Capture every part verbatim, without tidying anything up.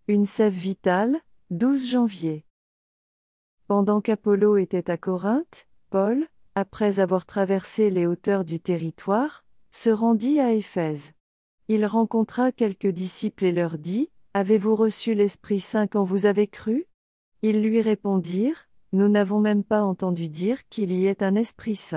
Une sève vitale, douze janvier. Pendant qu'Apollo était à Corinthe, Paul, après avoir traversé les hauteurs du territoire, se rendit à Éphèse. Il rencontra quelques disciples et leur dit, « Avez-vous reçu l'Esprit Saint quand vous avez cru ?» Ils lui répondirent, « Nous n'avons même pas entendu dire qu'il y ait un Esprit Saint. »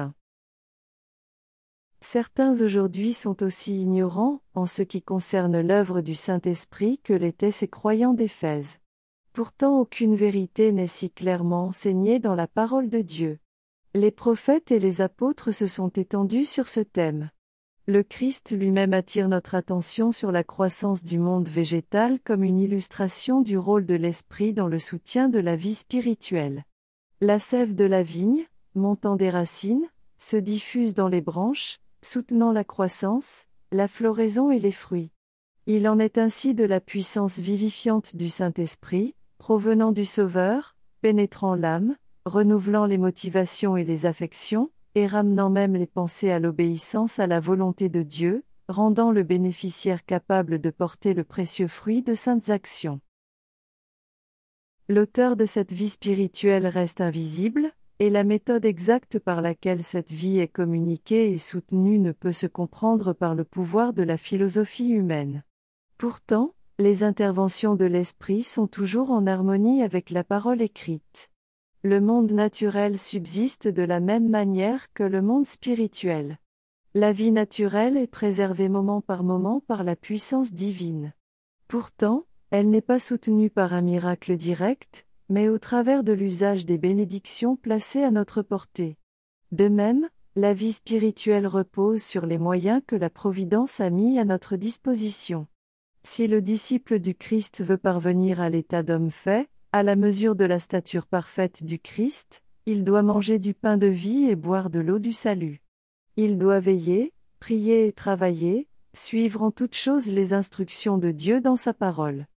Certains aujourd'hui sont aussi ignorants, en ce qui concerne l'œuvre du Saint-Esprit que l'étaient ces croyants d'Éphèse. Pourtant aucune vérité n'est si clairement enseignée dans la parole de Dieu. Les prophètes et les apôtres se sont étendus sur ce thème. Le Christ lui-même attire notre attention sur la croissance du monde végétal comme une illustration du rôle de l'esprit dans le soutien de la vie spirituelle. La sève de la vigne, montant des racines, se diffuse dans les branches, soutenant la croissance, la floraison et les fruits. Il en est ainsi de la puissance vivifiante du Saint-Esprit, provenant du Sauveur, pénétrant l'âme, renouvelant les motivations et les affections, et ramenant même les pensées à l'obéissance à la volonté de Dieu, rendant le bénéficiaire capable de porter le précieux fruit de saintes actions. L'auteur de cette vie spirituelle reste invisible, et la méthode exacte par laquelle cette vie est communiquée et soutenue ne peut se comprendre par le pouvoir de la philosophie humaine. Pourtant, les interventions de l'esprit sont toujours en harmonie avec la parole écrite. Le monde naturel subsiste de la même manière que le monde spirituel. La vie naturelle est préservée moment par moment par la puissance divine. Pourtant, elle n'est pas soutenue par un miracle direct, mais au travers de l'usage des bénédictions placées à notre portée. De même, la vie spirituelle repose sur les moyens que la Providence a mis à notre disposition. Si le disciple du Christ veut parvenir à l'état d'homme fait, à la mesure de la stature parfaite du Christ, il doit manger du pain de vie et boire de l'eau du salut. Il doit veiller, prier et travailler, suivre en toutes choses les instructions de Dieu dans sa parole.